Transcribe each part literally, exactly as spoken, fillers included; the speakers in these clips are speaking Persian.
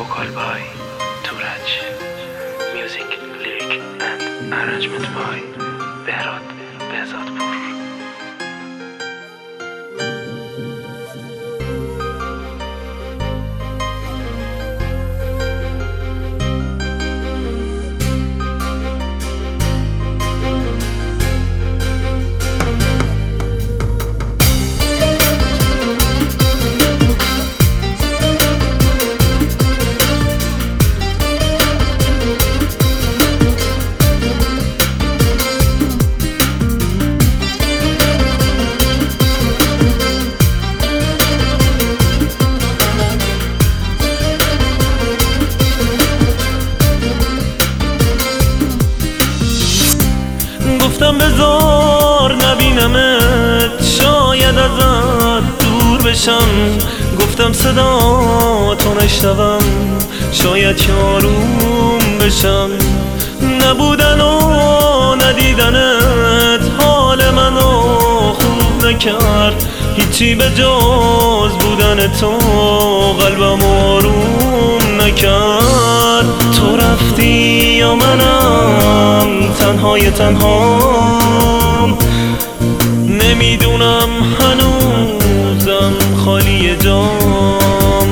vocal by Turaj, music, lyric and arrangement by Behrad Behzadpour. گفتم بذار نبینمت، شاید ازت دور بشم. گفتم صدا تو نشنوم، شاید یاروم بشم. نبودن و ندیدنت حال منو خوب نکرد. هیچی به جز بودن تو قلبم آروم نکرد. تو رفتی یا منم تنهای تنهام، نمیدونم هنوزم خالی جام.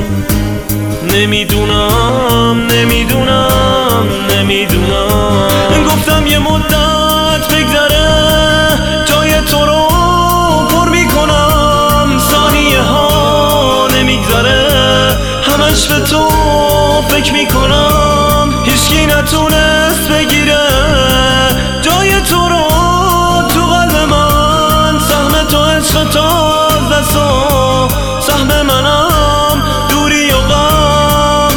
نمیدونم نمیدونم نمیدونم. گفتم یه مدت بگذره جای تو رو پر میکنم. ثانیه ها نمیگذره همش به تو فکر میکنم. هیچکی نتونست بگیره جای تو رو تو قلب من. سهم تو عشق تو از دست و سهم منم دوری و غم.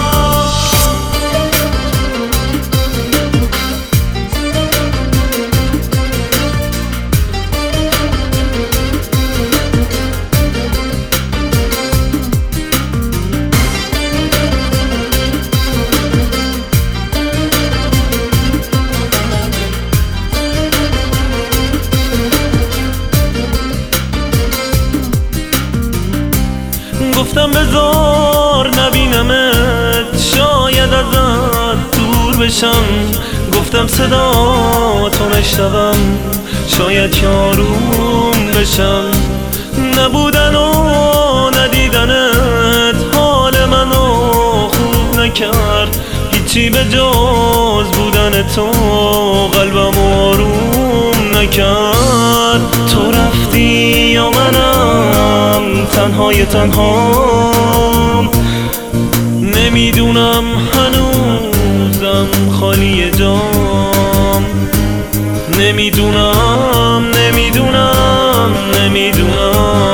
گفتم بذار نبینمت، شاید ازت دور بشم. گفتم صدا تو نشنوم، شاید یاروم بشم. نبودن و ندیدنت حال منو خوب نکرد. هیچی به جز بودن تو قلبم آروم نکرد. تو رفتی یا منم تنهای تنهام، نمیدونم هنوزم خالی جام. نمیدونم نمیدونم نمیدونم